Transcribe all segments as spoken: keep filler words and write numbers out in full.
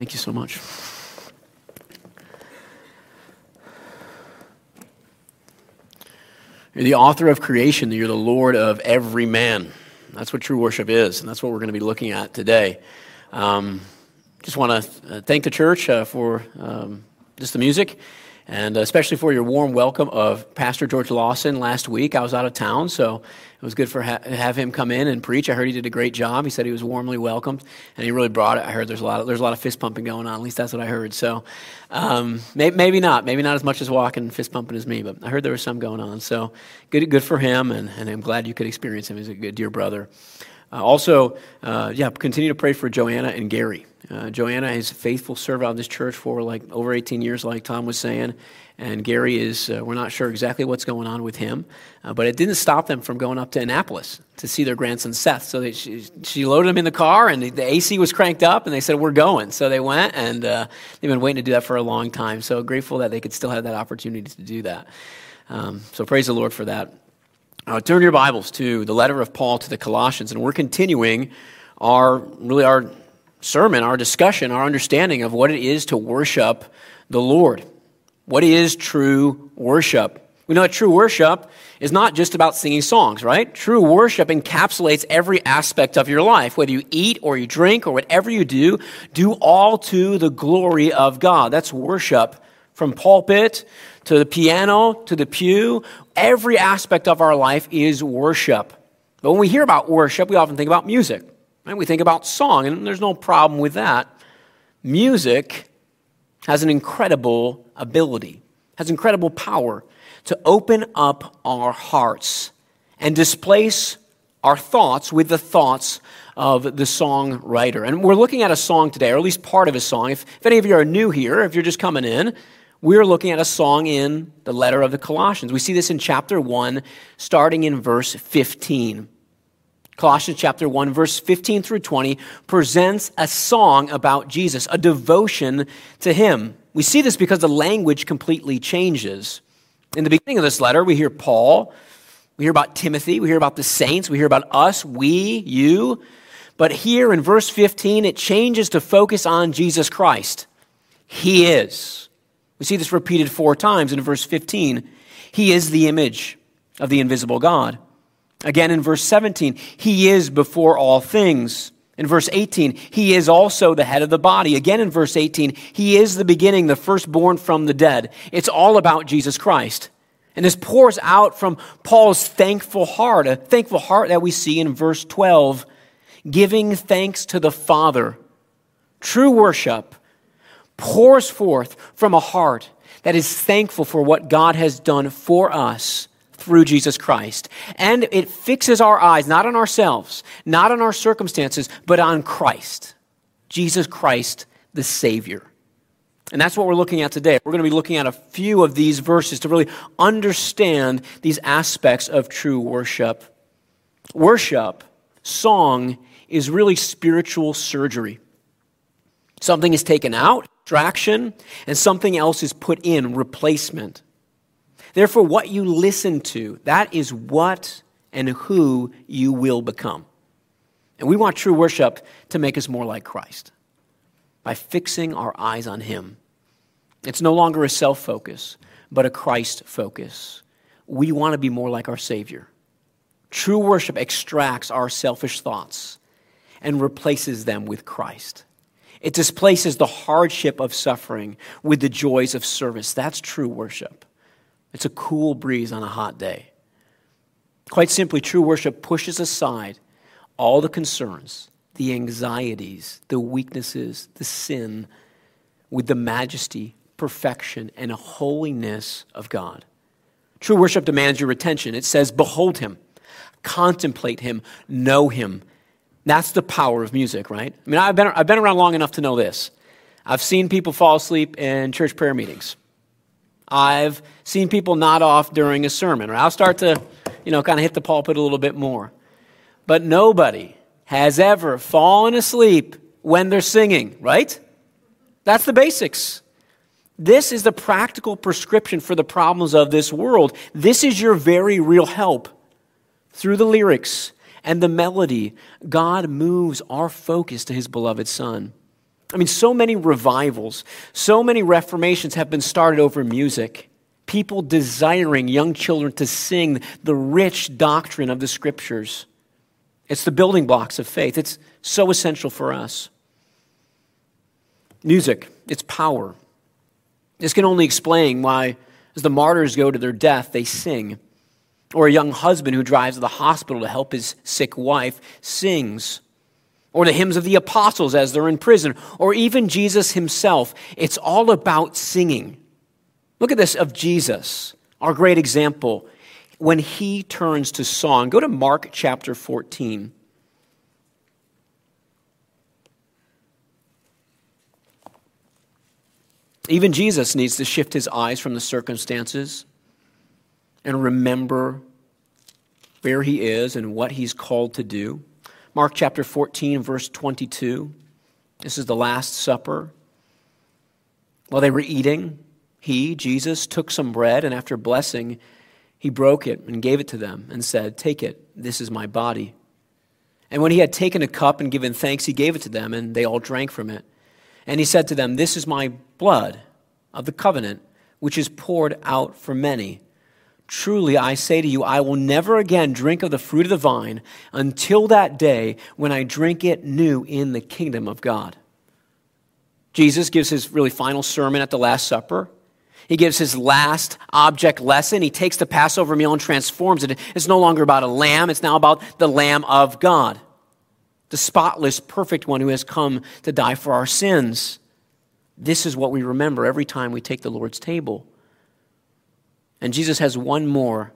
Thank you so much. You're the author of creation. You're the Lord of every man. That's what true worship is, and that's what we're going to be looking at today. Um, just want to thank the church uh, for um, just the music, and especially for your warm welcome of Pastor George Lawson last week. I was out of town, so it was good for ha- have him come in and preach. I heard he did a great job. He said he was warmly welcomed, and he really brought it. I heard there's a lot of, there's a lot of fist pumping going on. At least that's what I heard. So um, may- maybe not, maybe not as much as walking and fist pumping as me, but I heard there was some going on. So good, good for him, and, and I'm glad you could experience him. He's a good dear brother. Uh, also, uh, yeah, continue to pray for Joanna and Gary. Uh, Joanna is a faithful servant of this church for like over eighteen years, like Tom was saying. And Gary is, uh, we're not sure exactly what's going on with him, uh, but it didn't stop them from going up to Annapolis to see their grandson Seth. So they, she, she loaded him in the car, and the, the A C was cranked up, and they said, we're going. So they went, and uh, they've been waiting to do that for a long time. So grateful that they could still have that opportunity to do that. Um, so praise the Lord for that. Uh, turn your Bibles to the letter of Paul to the Colossians, and we're continuing our, really our sermon, our discussion, our understanding of what it is to worship the Lord. What is true worship? We know that true worship is not just about singing songs, right? True worship encapsulates every aspect of your life. Whether you eat or you drink or whatever you do, do all to the glory of God. That's worship. From pulpit to the piano to the pew, every aspect of our life is worship. But when we hear about worship, we often think about music. Right? We think about song, and there's no problem with that. Music has an incredible ability, has incredible power to open up our hearts and displace our thoughts with the thoughts of the songwriter. And we're looking at a song today, or at least part of a song. If, if any of you are new here, if you're just coming in, we're looking at a song in the letter of the Colossians. We see this in chapter one, starting in verse fifteen. Colossians chapter one, verse fifteen through twenty, presents a song about Jesus, a devotion to him. We see this because the language completely changes. In the beginning of this letter, we hear Paul, we hear about Timothy, we hear about the saints, we hear about us, we, you. But here in verse fifteen, it changes to focus on Jesus Christ. He is. We see this repeated four times in verse fifteen. He is the image of the invisible God. Again in verse seventeen, he is before all things. In verse eighteen, he is also the head of the body. Again in verse eighteen, he is the beginning, the firstborn from the dead. It's all about Jesus Christ. And this pours out from Paul's thankful heart, a thankful heart that we see in verse twelve, giving thanks to the Father. True worship pours forth from a heart that is thankful for what God has done for us through Jesus Christ. And it fixes our eyes not on ourselves, not on our circumstances, but on Christ. Jesus Christ, the Savior. And that's what we're looking at today. We're going to be looking at a few of these verses to really understand these aspects of true worship. Worship, song, is really spiritual surgery. Something is taken out, distraction, and something else is put in, replacement. Therefore, what you listen to, that is what and who you will become. And we want true worship to make us more like Christ by fixing our eyes on him. It's no longer a self-focus, but a Christ focus. We want to be more like our Savior. True worship extracts our selfish thoughts and replaces them with Christ. It displaces the hardship of suffering with the joys of service. That's true worship. It's a cool breeze on a hot day. Quite simply, true worship pushes aside all the concerns, the anxieties, the weaknesses, the sin, with the majesty, perfection, and holiness of God. True worship demands your attention. It says, behold him, contemplate him, know him. That's the power of music, right? I mean, I've been, I've been around long enough to know this. I've seen people fall asleep in church prayer meetings. I've seen people nod off during a sermon, or I'll start to, you know, kind of hit the pulpit a little bit more. But nobody has ever fallen asleep when they're singing, right? That's the basics. This is the practical prescription for the problems of this world. This is your very real help. Through the lyrics and the melody, God moves our focus to his beloved Son. I mean, so many revivals, so many reformations have been started over music. People desiring young children to sing the rich doctrine of the Scriptures. It's the building blocks of faith. It's so essential for us. Music, its power. This can only explain why, as the martyrs go to their death, they sing. Or a young husband who drives to the hospital to help his sick wife sings. Or the hymns of the apostles as they're in prison. Or even Jesus himself. It's all about singing. Look at this of Jesus, our great example, when he turns to song. Go to Mark chapter fourteen. Even Jesus needs to shift his eyes from the circumstances and remember where he is and what he's called to do. Mark chapter fourteen, verse twenty-two. This is the Last Supper. While they were eating, he, Jesus, took some bread, and after blessing, he broke it and gave it to them and said, "Take it, this is my body." And when he had taken a cup and given thanks, he gave it to them, and they all drank from it. And he said to them, "This is my blood of the covenant, which is poured out for many. Truly, I say to you, I will never again drink of the fruit of the vine until that day when I drink it new in the kingdom of God." Jesus gives his really final sermon at the Last Supper. He gives his last object lesson. He takes the Passover meal and transforms it. It's no longer about a lamb. It's now about the Lamb of God, the spotless, perfect one who has come to die for our sins. This is what we remember every time we take the Lord's table. And Jesus has one more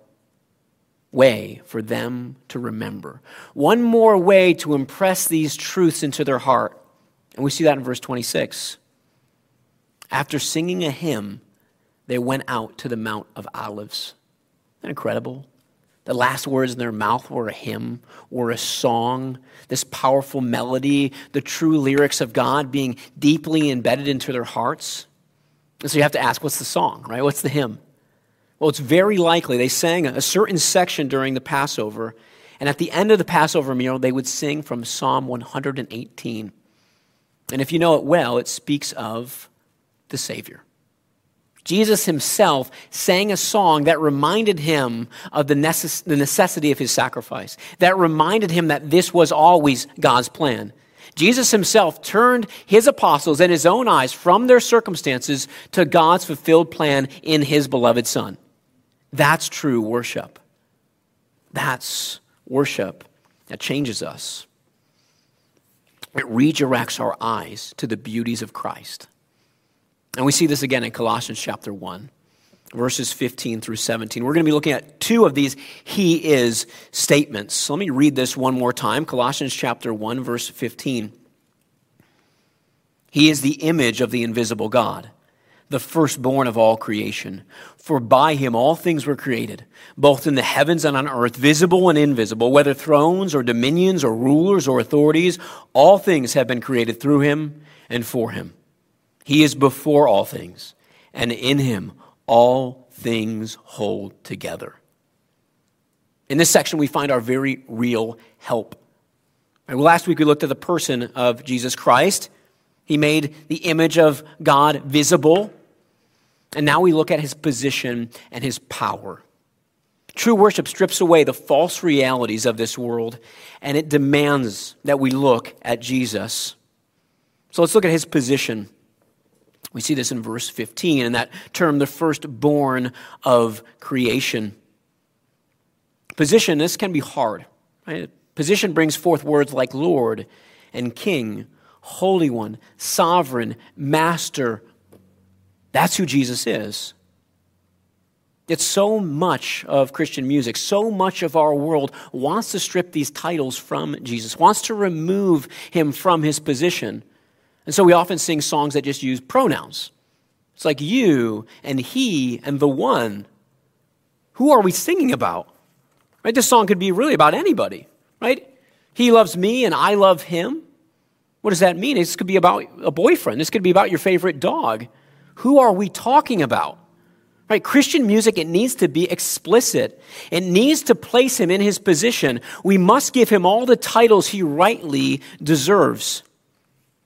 way for them to remember. One more way to impress these truths into their heart. And we see that in verse twenty-six. After singing a hymn, they went out to the Mount of Olives. Isn't that incredible? The last words in their mouth were a hymn or a song, this powerful melody, the true lyrics of God being deeply embedded into their hearts. And so you have to ask, what's the song, right? What's the hymn? Well, it's very likely they sang a certain section during the Passover, and at the end of the Passover meal, they would sing from Psalm one hundred eighteen. And if you know it well, it speaks of the Savior. Jesus himself sang a song that reminded him of the necess- the necessity of his sacrifice, that reminded him that this was always God's plan. Jesus himself turned his apostles and his own eyes from their circumstances to God's fulfilled plan in his beloved Son. That's true worship. That's worship that changes us. It redirects our eyes to the beauties of Christ. And we see this again in Colossians chapter one, verses fifteen through seventeen. We're going to be looking at two of these "He is" statements. So let me read this one more time. Colossians chapter one, verse fifteen. "He is the image of the invisible God, the firstborn of all creation. For by him all things were created, both in the heavens and on earth, visible and invisible, whether thrones or dominions or rulers or authorities, all things have been created through him and for him. He is before all things, and in him all things hold together." In this section, we find our very real help. Well, last week we looked at the person of Jesus Christ. He made the image of God visible. And now we look at his position and his power. True worship strips away the false realities of this world, and it demands that we look at Jesus. So let's look at his position. We see this in verse fifteen, and that term, the firstborn of creation. Position, this can be hard. Right? Position brings forth words like Lord and King, Holy One, Sovereign, Master. That's who Jesus is. Yet so much of Christian music, so much of our world wants to strip these titles from Jesus, wants to remove him from his position. And so we often sing songs that just use pronouns. It's like you and he and the one. Who are we singing about? Right? This song could be really about anybody, right? He loves me and I love him. What does that mean? This could be about a boyfriend. This could be about your favorite dog. Who are we talking about? Right? Christian music, it needs to be explicit. It needs to place him in his position. We must give him all the titles he rightly deserves.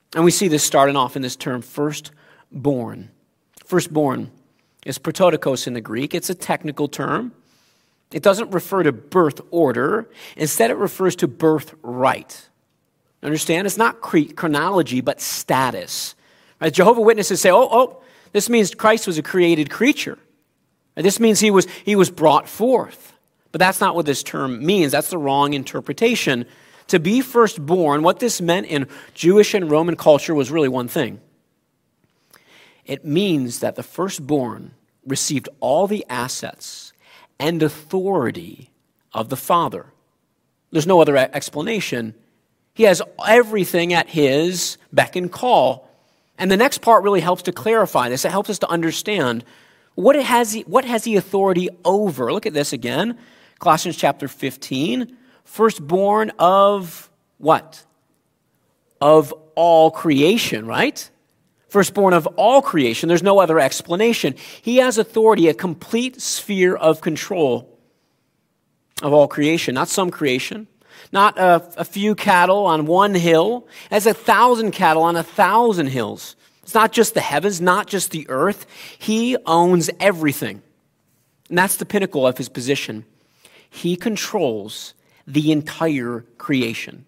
And we see this starting off in this term, firstborn. Firstborn is prototokos in the Greek. It's a technical term. It doesn't refer to birth order. Instead, it refers to birthright. Understand? It's not chronology, but status. Right? Jehovah's Witnesses say, oh, oh, this means Christ was a created creature. And this means he was, he was brought forth. But that's not what this term means. That's the wrong interpretation. To be firstborn, what this meant in Jewish and Roman culture was really one thing. It means that the firstborn received all the assets and authority of the father. There's no other explanation. He has everything at his beck and call. And the next part really helps to clarify this. It helps us to understand what it has he, what has he authority over. Look at this again. Colossians chapter fifteen. Firstborn of what? Of all creation, right? Firstborn of all creation. There's no other explanation. He has authority, a complete sphere of control of all creation. Not some creation. Not a, a few cattle on one hill. As a thousand cattle on a thousand hills. It's not just the heavens, not just the earth. He owns everything. And that's the pinnacle of his position. He controls the entire creation.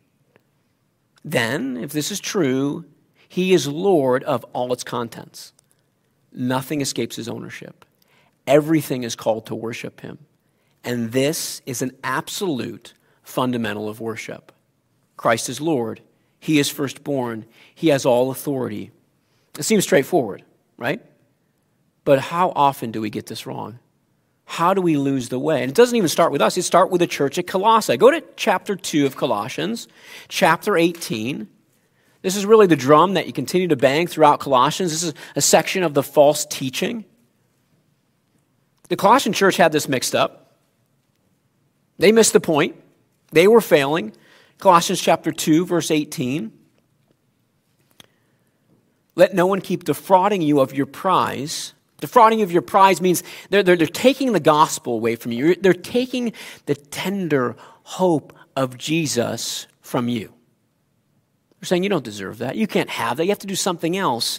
Then, if this is true, he is Lord of all its contents. Nothing escapes his ownership. Everything is called to worship him. And this is an absolute fundamental of worship. Christ is Lord. He is firstborn. He has all authority. It seems straightforward, right? But how often do we get this wrong? How do we lose the way? And it doesn't even start with us. It starts with the church at Colossae. Go to chapter two of Colossians, chapter eighteen. This is really the drum that you continue to bang throughout Colossians. This is a section of the false teaching. The Colossian church had this mixed up. They missed the point. They were failing. Colossians chapter two, verse eighteen. Let no one keep defrauding you of your prize. Defrauding of your prize means they're, they're, they're taking the gospel away from you. They're taking the tender hope of Jesus from you. They're saying you don't deserve that. You can't have that. You have to do something else.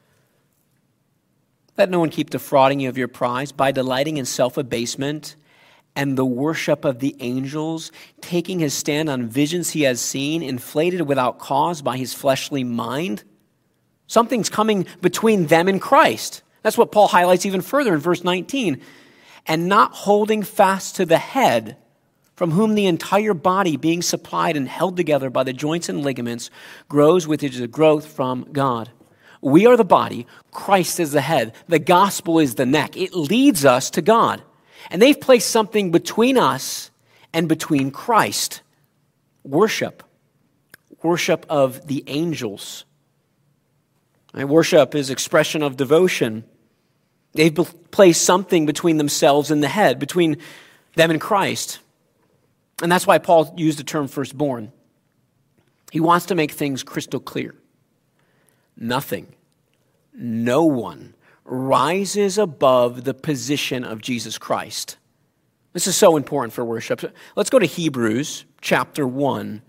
Let no one keep defrauding you of your prize by delighting in self-abasement and the worship of the angels, taking his stand on visions he has seen, inflated without cause by his fleshly mind. Something's coming between them and Christ. That's what Paul highlights even further in verse nineteen. And not holding fast to the head, from whom the entire body, being supplied and held together by the joints and ligaments, grows with its growth from God. We are the body. Christ is the head. The gospel is the neck. It leads us to God. And they've placed something between us and between Christ. Worship. Worship of the angels. Right? Worship is expression of devotion. They've placed something between themselves and the head, between them and Christ. And that's why Paul used the term firstborn. He wants to make things crystal clear. Nothing, no one rises above the position of Jesus Christ. This is so important for worship. Let's go to Hebrews chapter one.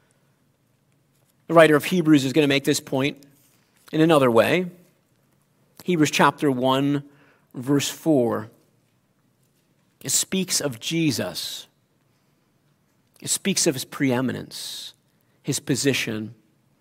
The writer of Hebrews is going to make this point in another way. Hebrews chapter one, verse four. It speaks of Jesus. It speaks of his preeminence, his position.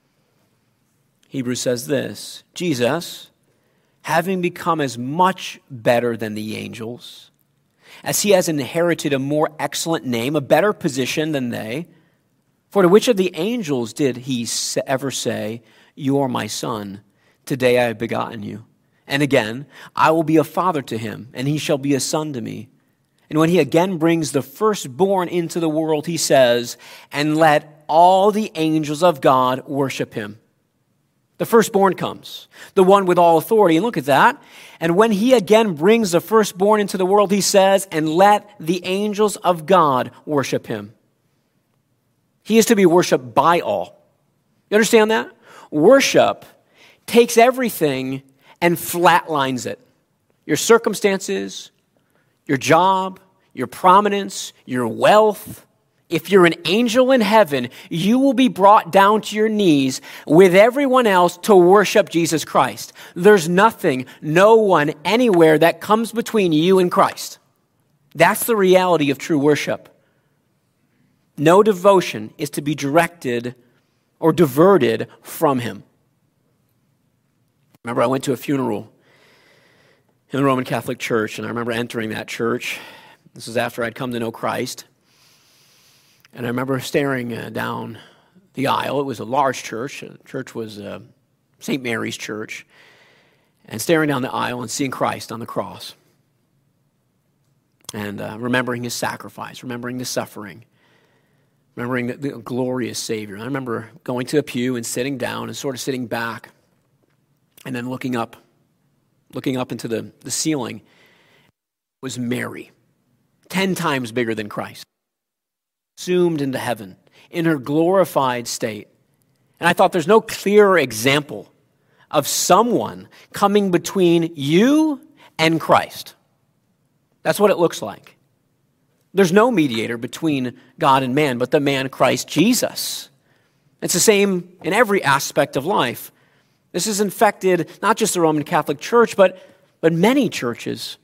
Hebrews says this, Jesus, having become as much better than the angels, as he has inherited a more excellent name, a better position than they, for to which of the angels did he ever say, you are my son, today I have begotten you? And again, I will be a father to him, and he shall be a son to me. And when he again brings the firstborn into the world, he says, and let all the angels of God worship him. The firstborn comes, the one with all authority. And look at that. And when he again brings the firstborn into the world, he says, and let the angels of God worship him. He is to be worshiped by all. You understand that? Worship takes everything and flatlines it. Your circumstances, your job, your prominence, your wealth, If you're an angel in heaven, you will be brought down to your knees with everyone else to worship Jesus Christ. There's nothing, no one, anywhere that comes between you and Christ. That's the reality of true worship. No devotion is to be directed or diverted from him. Remember, I went to a funeral in the Roman Catholic Church, and I remember entering that church. This was after I'd come to know Christ. And I remember staring uh, down the aisle. It was a large church. The church was uh, Saint Mary's Church. And staring down the aisle and seeing Christ on the cross. And uh, remembering his sacrifice, remembering the suffering, remembering the, the glorious Savior. I remember going to a pew and sitting down and sort of sitting back and then looking up, looking up into the, the ceiling. It was Mary, ten times bigger than Christ, assumed into heaven in her glorified state. And I thought there's no clearer example of someone coming between you and Christ. That's what it looks like. There's no mediator between God and man but the man Christ Jesus. It's the same in every aspect of life. This has infected not just the Roman Catholic Church, but, but many churches.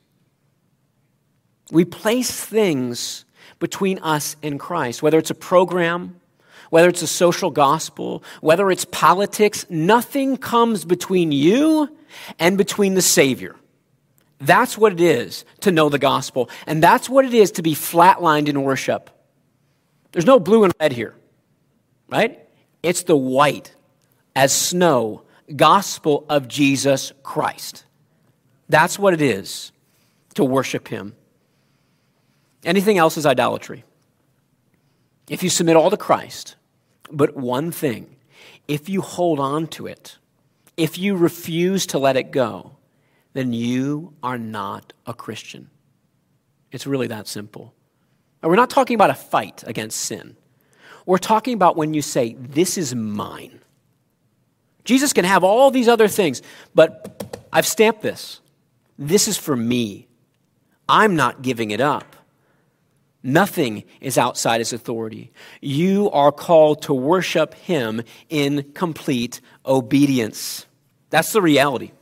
We place things between us and Christ, whether it's a program, whether it's a social gospel, whether it's politics. Nothing comes between you and between the Savior. That's what it is to know the gospel, and that's what it is to be flatlined in worship. There's no blue and red here, right? It's the white as snow gospel of Jesus Christ. That's what it is to worship him. Anything else is idolatry. If you submit all to Christ, but one thing, if you hold on to it, if you refuse to let it go, then you are not a Christian. It's really that simple. And we're not talking about a fight against sin. We're talking about when you say, this is mine. Jesus can have all these other things, but I've stamped this. This is for me. I'm not giving it up. Nothing is outside his authority. You are called to worship him in complete obedience. That's the reality.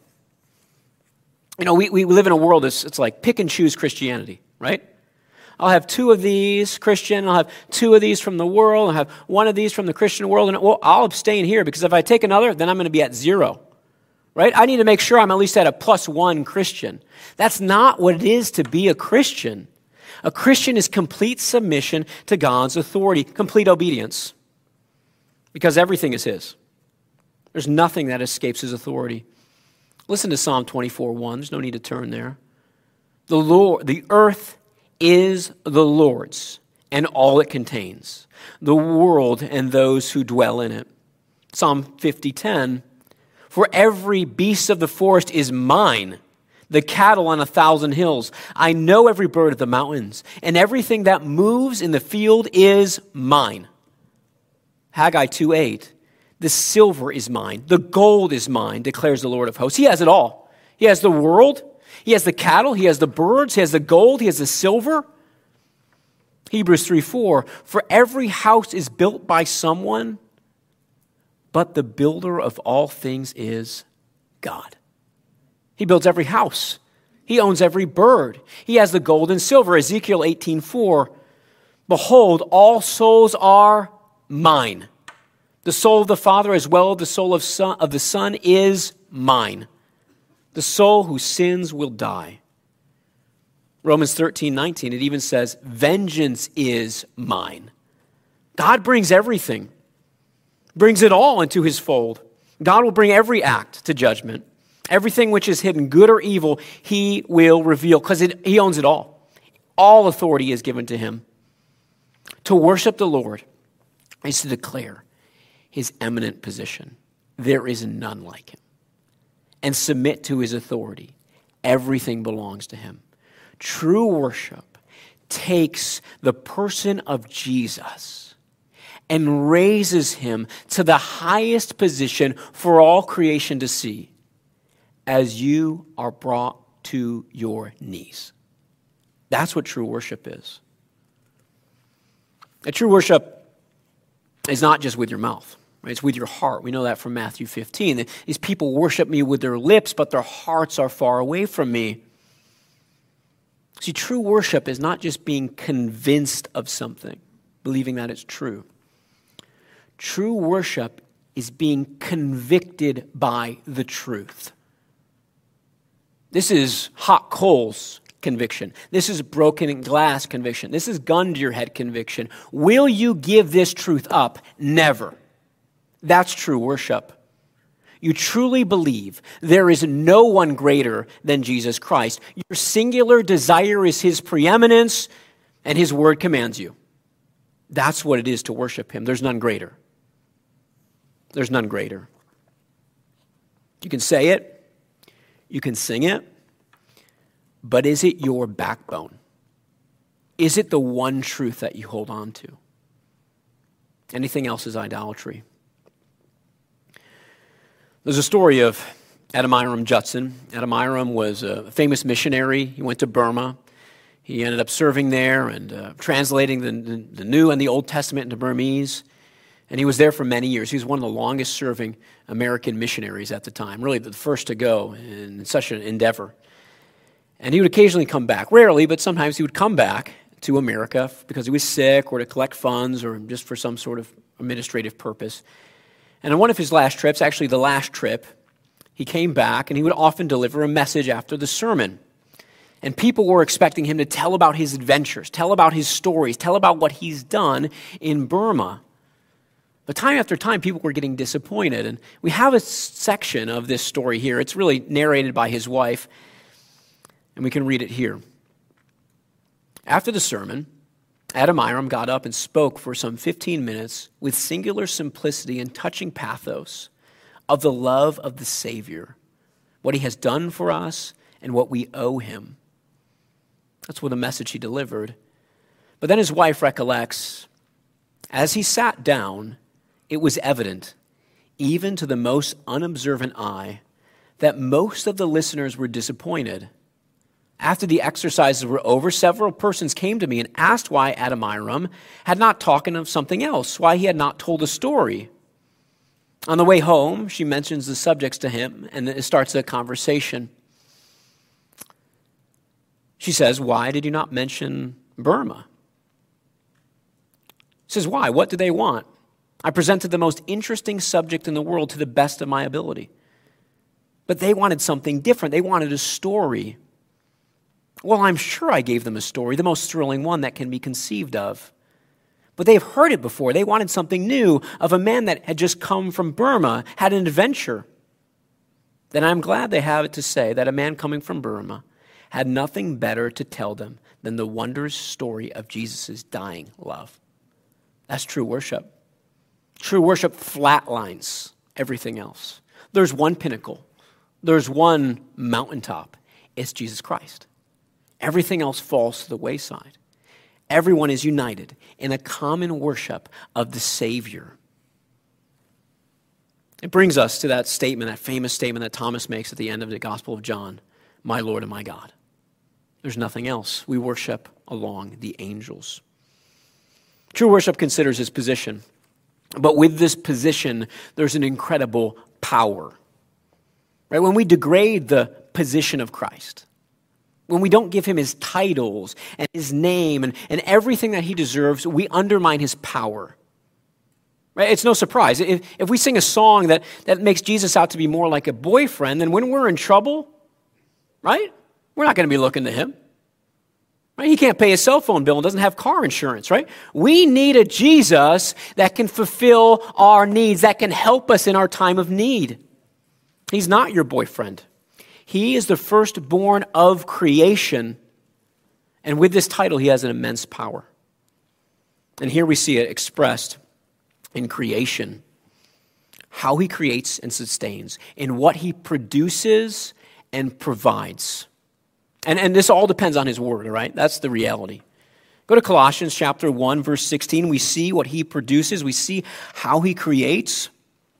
You know, we, we live in a world that's it's like pick and choose Christianity, right? I'll have two of these Christian, I'll have two of these from the world, I'll have one of these from the Christian world, and well, I'll abstain here because if I take another, then I'm going to be at zero, right? I need to make sure I'm at least at a plus one Christian. That's not what it is to be a Christian. A Christian is complete submission to God's authority, complete obedience, because everything is his. There's nothing that escapes his authority. Listen to Psalm twenty-four one. There's no need to turn there. The Lord, the earth is the Lord's and all it contains, the world and those who dwell in it. Psalm fifty ten. For every beast of the forest is mine, the cattle on a thousand hills. I know every bird of the mountains, and everything that moves in the field is mine. Haggai two eight. The silver is mine, the gold is mine, declares the Lord of hosts. He has it all. He has the world, he has the cattle, he has the birds, he has the gold, he has the silver. Hebrews three four. For every house is built by someone, but the builder of all things is God. He builds every house. He owns every bird. He has the gold and silver. Ezekiel eighteen four. Behold, all souls are mine. The soul of the Father as well as the soul of, son, of the Son is mine. The soul who sins will die. Romans thirteen nineteen, it even says, vengeance is mine. God brings everything, brings it all into his fold. God will bring every act to judgment. Everything which is hidden, good or evil, he will reveal because he owns it all. All authority is given to him. To worship the Lord is to declare his eminent position. There is none like him. And submit to his authority. Everything belongs to him. True worship takes the person of Jesus and raises him to the highest position for all creation to see as you are brought to your knees. That's what true worship is. A true worship is not just with your mouth. Right? It's with your heart. We know that from Matthew fifteen. These people worship me with their lips, but their hearts are far away from me. See, true worship is not just being convinced of something, believing that it's true. True worship is being convicted by the truth. This is hot coals conviction. This is broken glass conviction. This is gun to your head conviction. Will you give this truth up? Never. That's true worship. You truly believe there is no one greater than Jesus Christ. Your singular desire is his preeminence, and his word commands you. That's what it is to worship him. There's none greater. There's none greater. You can say it, you can sing it, but is it your backbone? Is it the one truth that you hold on to? Anything else is idolatry. There's a story of Adoniram Judson. Adoniram was a famous missionary. He went to Burma. He ended up serving there and uh, translating the, the, the New and the Old Testament into Burmese. And he was there for many years. He was one of the longest serving American missionaries at the time, really the first to go in such an endeavor. And he would occasionally come back, rarely, but sometimes he would come back to America because he was sick or to collect funds or just for some sort of administrative purpose. And on one of his last trips, actually the last trip, he came back and he would often deliver a message after the sermon. And people were expecting him to tell about his adventures, tell about his stories, tell about what he's done in Burma. But time after time, people were getting disappointed. And we have a section of this story here. It's really narrated by his wife, and we can read it here. After the sermon, Adoniram got up and spoke for some fifteen minutes with singular simplicity and touching pathos of the love of the Savior, what he has done for us and what we owe him. That's what the message he delivered. But then his wife recollects, as he sat down, it was evident, even to the most unobservant eye, that most of the listeners were disappointed. After the exercises were over, several persons came to me and asked why Adoniram had not talked of something else, why he had not told a story. On the way home, she mentions the subjects to him, and it starts a conversation. She says, "Why did you not mention Burma?" He says, "Why? What do they want? I presented the most interesting subject in the world to the best of my ability. But they wanted something different. They wanted a story. Well, I'm sure I gave them a story, the most thrilling one that can be conceived of. But they've heard it before. They wanted something new of a man that had just come from Burma, had an adventure. Then I'm glad they have it to say that a man coming from Burma had nothing better to tell them than the wondrous story of Jesus' dying love." That's true worship. True worship flatlines everything else. There's one pinnacle. There's one mountaintop. It's Jesus Christ. Everything else falls to the wayside. Everyone is united in a common worship of the Savior. It brings us to that statement, that famous statement that Thomas makes at the end of the Gospel of John, "My Lord and my God." There's nothing else. We worship along the angels. True worship considers his position. But with this position, there's an incredible power. Right? When we degrade the position of Christ, when we don't give him his titles and his name and, and everything that he deserves, we undermine his power. Right? It's no surprise. If, if we sing a song that, that makes Jesus out to be more like a boyfriend, then when we're in trouble, right, we're not going to be looking to him. Right? He can't pay his cell phone bill and doesn't have car insurance, right? We need a Jesus that can fulfill our needs, that can help us in our time of need. He's not your boyfriend. He is the firstborn of creation. And with this title, he has an immense power. And here we see it expressed in creation. How he creates and sustains, in what he produces and provides. And, and this all depends on his word, all right? That's the reality. Go to Colossians chapter one, verse sixteen. We see what he produces. We see how he creates.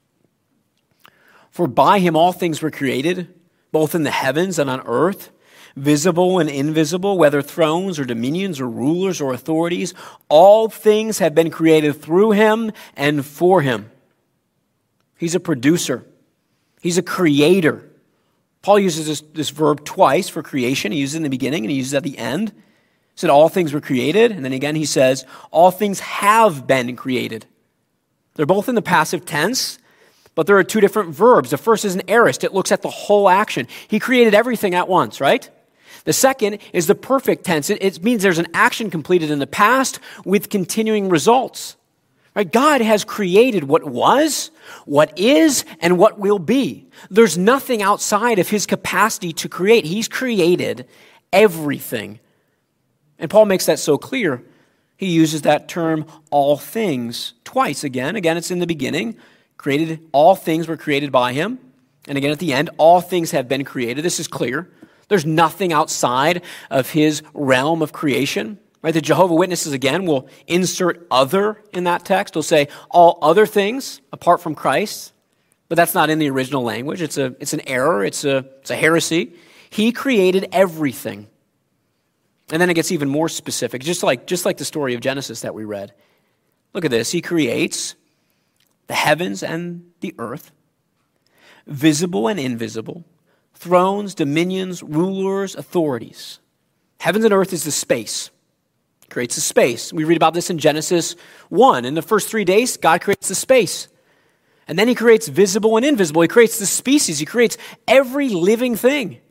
"For by him all things were created, both in the heavens and on earth, visible and invisible, whether thrones or dominions or rulers or authorities, all things have been created through him and for him. He's a producer. He's a creator. Paul uses this, this verb twice for creation. He uses it in the beginning and he uses it at the end. He said all things were created, and then again he says all things have been created. They're both in the passive tense, but there are two different verbs. The first is an aorist. It looks at the whole action. He created everything at once, right? The second is the perfect tense. It, it means there's an action completed in the past with continuing results. Right? God has created what was, what is, and what will be. There's nothing outside of his capacity to create. He's created everything. And Paul makes that so clear. He uses that term, all things, twice again. Again, it's in the beginning. Created, all things were created by him. And again, at the end, all things have been created. This is clear. There's nothing outside of his realm of creation. Right? The Jehovah's Witnesses, again, will insert other in that text. They'll say all other things apart from Christ. But that's not in the original language. It's a, it's an error. It's a, it's a heresy. He created everything. And then it gets even more specific, just like, just like the story of Genesis that we read. Look at this. He creates the heavens and the earth, visible and invisible, thrones, dominions, rulers, authorities. Heavens and earth is the space. He creates the space. We read about this in Genesis one. In the first three days, God creates the space. And then he creates visible and invisible. He creates the species. He creates every living thing.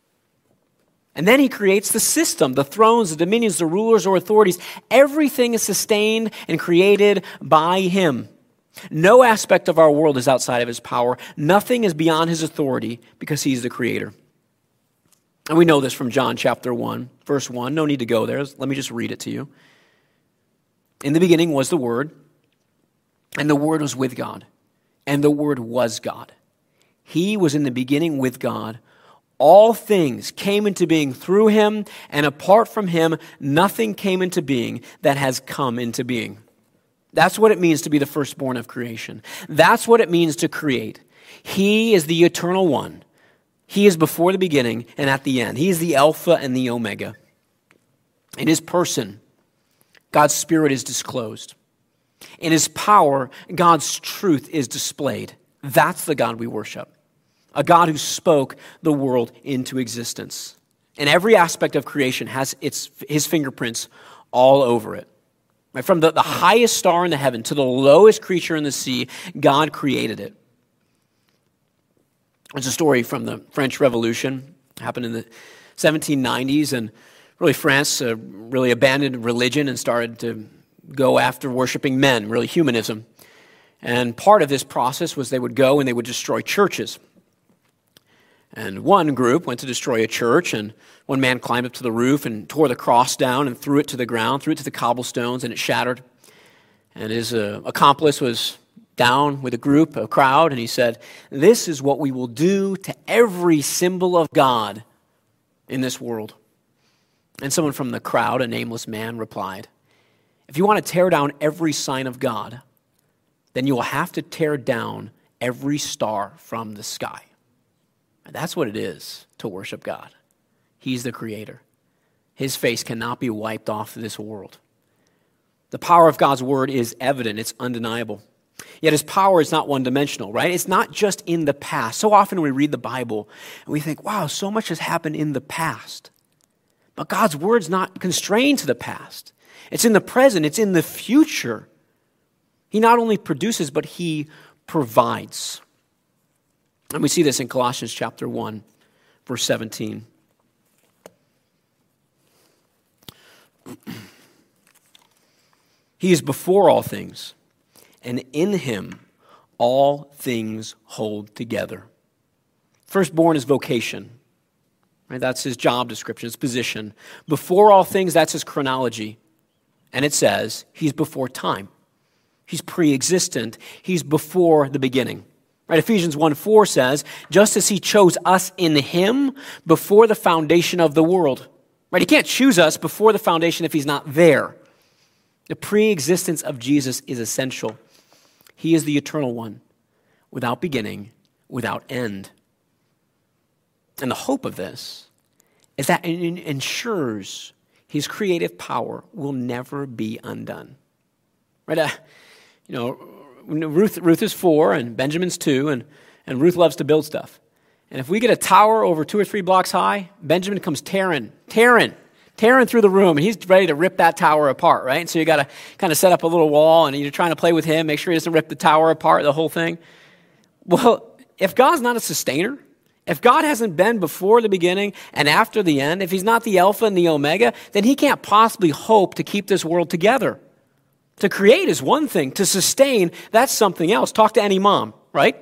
And then he creates the system, the thrones, the dominions, the rulers or authorities. Everything is sustained and created by him. No aspect of our world is outside of his power. Nothing is beyond his authority because he's the creator. And we know this from John chapter one, verse one. No need to go there. Let me just read it to you. In the beginning was the Word, and the Word was with God, and the Word was God. He was in the beginning with God. All things came into being through him, and apart from him, nothing came into being that has come into being. That's what it means to be the firstborn of creation. That's what it means to create. He is the eternal one. He is before the beginning and at the end. He is the Alpha and the Omega. In his person, God's Spirit is disclosed. In his power, God's truth is displayed. That's the God we worship. A God who spoke the world into existence. And every aspect of creation has its his fingerprints all over it. Right? From the, the highest star in the heaven to the lowest creature in the sea, God created it. There's a story from the French Revolution. It happened in the seventeen nineties, and really France uh, really abandoned religion and started to go after worshiping men, really humanism. And part of this process was they would go and they would destroy churches. And one group went to destroy a church, and one man climbed up to the roof and tore the cross down and threw it to the ground, threw it to the cobblestones, and it shattered. And his uh, accomplice was down with a group, a crowd, and he said, "This is what we will do to every symbol of God in this world." And someone from the crowd, a nameless man, replied, "If you want to tear down every sign of God, then you will have to tear down every star from the sky." And that's what it is to worship God. He's the creator. His face cannot be wiped off this world. The power of God's word is evident. It's undeniable. Yet his power is not one-dimensional, right? It's not just in the past. So often we read the Bible and we think, wow, so much has happened in the past. But God's word's not constrained to the past. It's in the present. It's in the future. He not only produces, but he provides. And we see this in Colossians chapter one, verse seventeen. He is before all things, and in him all things hold together. Firstborn is vocation. Right? That's his job description, his position. Before all things, that's his chronology. And it says he's before time. He's pre-existent. He's before the beginning. Right? Ephesians one four says, just as he chose us in him before the foundation of the world. Right? He can't choose us before the foundation if he's not there. The pre-existence of Jesus is essential. He is the eternal one, without beginning, without end. And the hope of this is that it ensures his creative power will never be undone. Right? Uh, you know, Ruth, Ruth is four and Benjamin's two, and, and Ruth loves to build stuff. And if we get a tower over two or three blocks high, Benjamin comes tearing, tearing, tearing through the room, and he's ready to rip that tower apart, right? And so you got to kind of set up a little wall, and you're trying to play with him, make sure he doesn't rip the tower apart, the whole thing. Well, if God's not a sustainer, if God hasn't been before the beginning and after the end, if he's not the Alpha and the Omega, then he can't possibly hope to keep this world together. To create is one thing. To sustain, that's something else. Talk to any mom, right?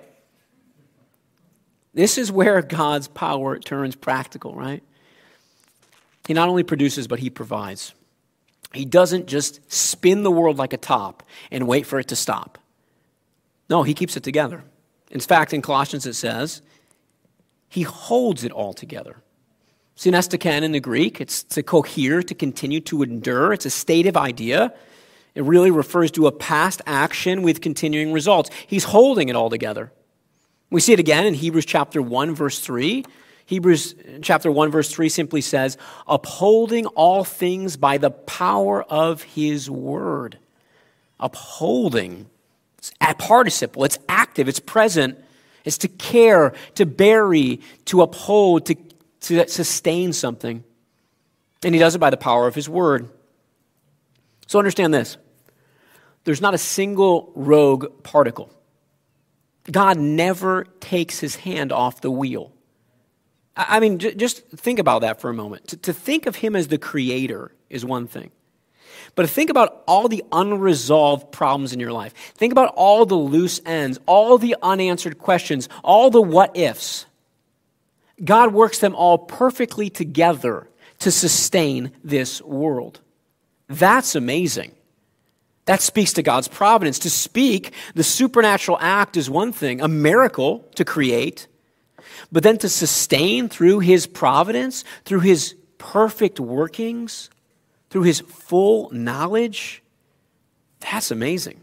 This is where God's power turns practical, right? He not only produces, but he provides. He doesn't just spin the world like a top and wait for it to stop. No, he keeps it together. In fact, in Colossians it says, he holds it all together. Synestikon in the Greek, it's to cohere, to continue, to endure. It's a stative idea. It really refers to a past action with continuing results. He's holding it all together. We see it again in Hebrews chapter one, verse three. Hebrews chapter one, verse three simply says, upholding all things by the power of his word. Upholding. It's a participle. It's active. It's present. It's to care, to bury, to uphold, to, to sustain something. And he does it by the power of his word. So understand this. There's not a single rogue particle. God never takes his hand off the wheel. I mean, j- just think about that for a moment. To, to think of him as the creator is one thing. But to think about all the unresolved problems in your life. Think about all the loose ends, all the unanswered questions, all the what ifs. God works them all perfectly together to sustain this world. That's amazing. That speaks to God's providence. To speak, the supernatural act is one thing, a miracle to create, but then to sustain through his providence, through his perfect workings, through his full knowledge, that's amazing.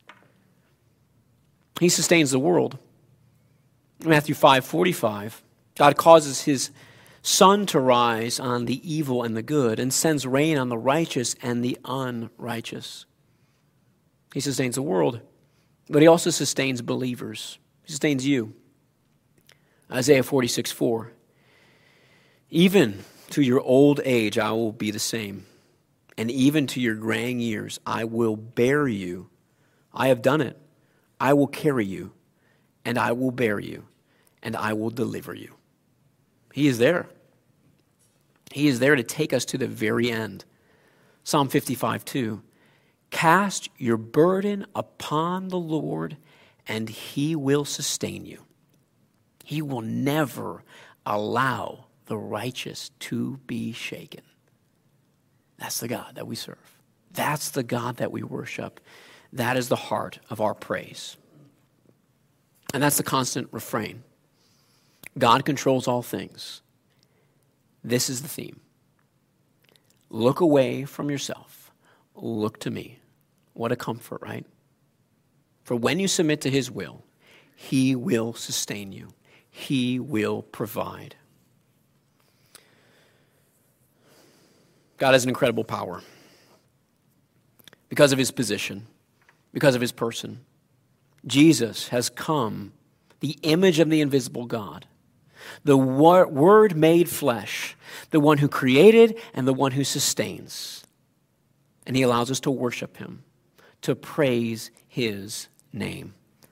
He sustains the world. Matthew five forty-five, God causes his sun to rise on the evil and the good and sends rain on the righteous and the unrighteous. He sustains the world, but he also sustains believers. He sustains you. Isaiah forty-six four, even to your old age I will be the same, and even to your graying years I will bear you. I have done it. I will carry you, and I will bear you, and I will deliver you. He is there. He is there to take us to the very end. Psalm fifty-five two, cast your burden upon the Lord, and he will sustain you. He will never allow the righteous to be shaken. That's the God that we serve. That's the God that we worship. That is the heart of our praise. And that's the constant refrain. God controls all things. This is the theme. Look away from yourself. Look to me. What a comfort, right? For when you submit to his will, he will sustain you. He will provide. God has an incredible power because of his position, because of his person. Jesus has come, the image of the invisible God, the Word made flesh, the one who created and the one who sustains. And he allows us to worship him, to praise his name.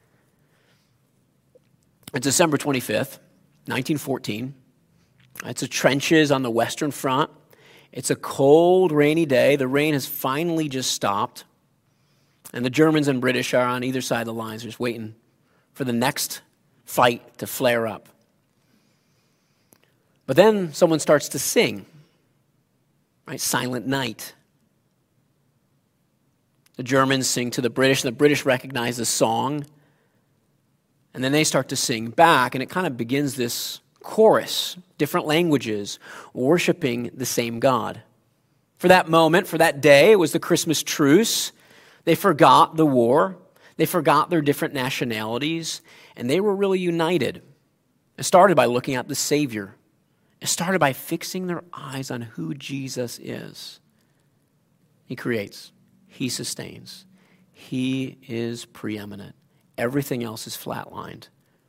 It's December twenty-fifth, nineteen fourteen. It's the trenches on the Western Front. It's a cold, rainy day. The rain has finally just stopped. And the Germans and British are on either side of the lines, just waiting for the next fight to flare up. But then someone starts to sing, right? Silent Night. The Germans sing to the British, and the British recognize the song. And then they start to sing back, and it kind of begins this chorus, different languages, worshiping the same God. For that moment, for that day, it was the Christmas truce. They forgot the war. They forgot their different nationalities, and they were really united. It started by looking at the Savior It started by fixing their eyes on who Jesus is. He creates. He sustains. He is preeminent. Everything else is flatlined.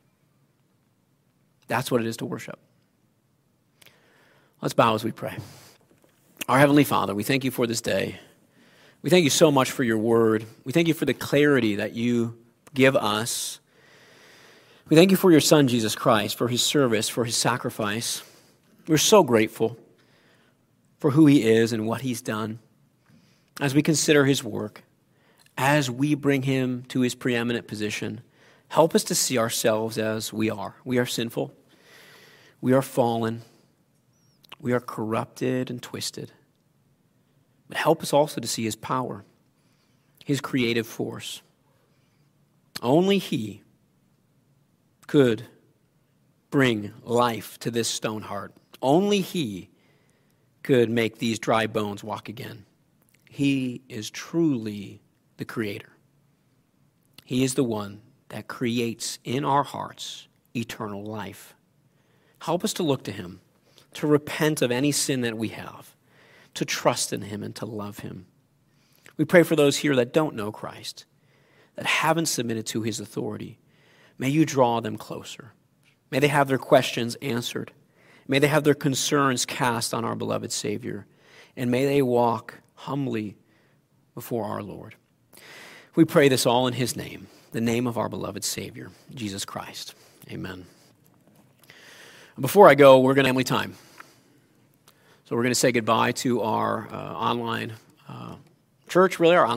That's what it is to worship. Let's bow as we pray. Our Heavenly Father, we thank you for this day. We thank you so much for your word. We thank you for the clarity that you give us. We thank you for your Son, Jesus Christ, for his service, for his sacrifice. We're so grateful for who he is and what he's done. As we consider his work, as we bring him to his preeminent position, help us to see ourselves as we are. We are sinful. We are fallen. We are corrupted and twisted. But help us also to see his power, his creative force. Only he could bring life to this stone heart. Only he could make these dry bones walk again. He is truly the creator. He is the one that creates in our hearts eternal life. Help us to look to him, to repent of any sin that we have, to trust in him and to love him. We pray for those here that don't know Christ, that haven't submitted to his authority. May you draw them closer. May they have their questions answered. May they have their concerns cast on our beloved Savior. And may they walk humbly before our Lord. We pray this all in his name, the name of our beloved Savior, Jesus Christ. Amen. Before I go, we're going to have family time. So we're going to say goodbye to our uh, online uh, church, really, our online